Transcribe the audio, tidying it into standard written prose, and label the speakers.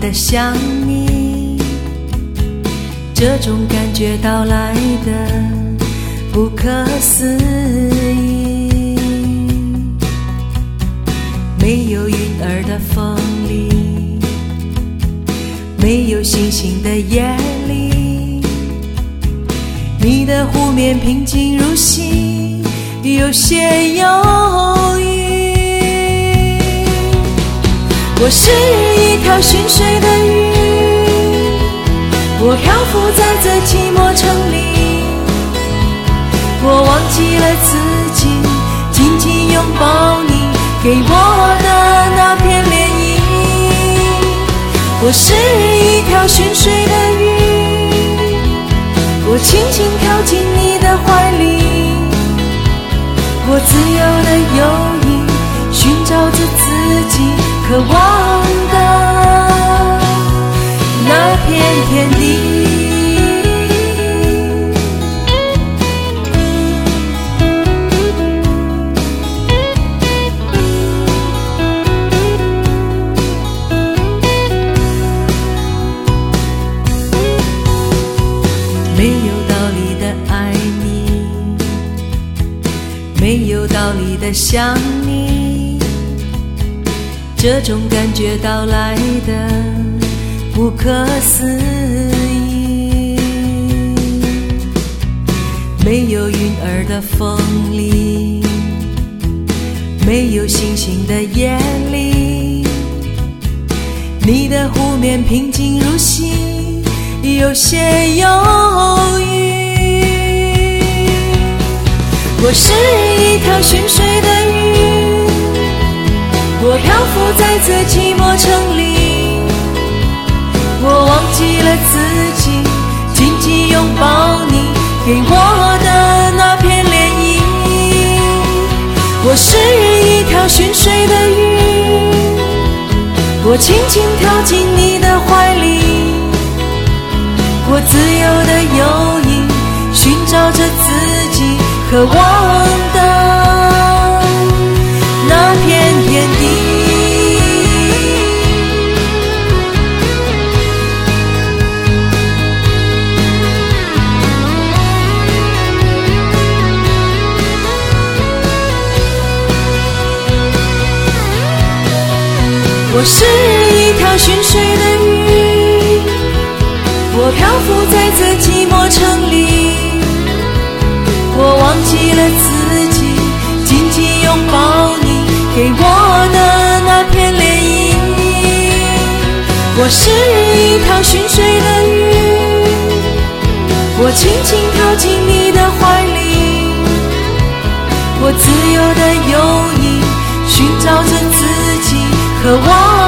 Speaker 1: 的想你，这种感觉到来的不可思议。没有云儿的风里，没有星星的夜里，你的湖面平静如洗，有些忧郁。我是一条寻水的鱼，我漂浮在这寂寞城里，我忘记了自己，紧紧拥抱你给我的那片涟漪。我是一条寻水的鱼，我轻轻跳进你的怀里，我自由的游弋，寻找着自己渴望的那片天地。没有道理的爱你，没有道理的想你，这种感觉到来的不可思议。没有云儿的风里，没有星星的夜里，你的湖面平静如洗，有些忧郁。我是一条寻水的鱼，我漂浮在这寂寞城里，我忘记了自己，紧紧拥抱你给我的那片涟漪。我是一条寻水的鱼，我轻轻跳进你的怀里，我自由的游弋，寻找着自己渴望的那片天地。我是一条寻水的鱼，我漂浮在这寂寞城里，我忘记了自己，紧紧拥抱你给我的那片涟漪。我是一条寻水的鱼，我轻轻跳进你的怀里，我自由的游弋，寻找着自己渴望